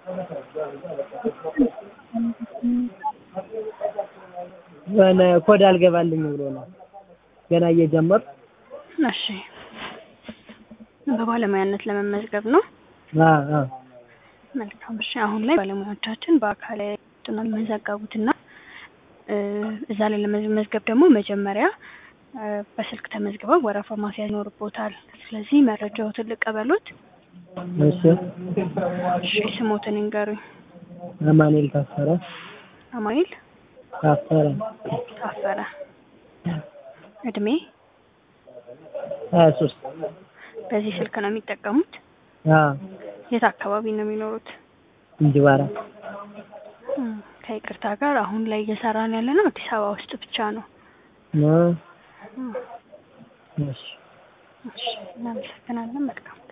ወነ ኮድ አልገባልኝ ብሎ ነው ገና እየጀመር እሺ በባለሙያነት ለመመዝገብ ነው መልካም እሺ አሁን ላይ ባለሙያዎቻችን በአካል ነው የሚመዘገቡትና እዛ ላይ ለመመዝገብ ደግሞ መጀመሪያ በስልክ ተመዝግበው ወረፋ ማስያዝ ይኖርቦታል ስለዚህ መረጃው ተልቀበሉት እሺ ስሞትን እንገሩኝ አማኑኤል ታፈረ አማኑኤል ታፈረ እድሜ 23 በዚህ ስልክ ነው የሚጠቀሙት የት አካባቢ ነው የሚኖሩት እንጅባራ ከይቅርታ ጋር አሁን ላይ እየሰራን ያለነው አዲስ አበባ ውስጥ ብቻ ነው እሺ እናመሰግናለን መልካም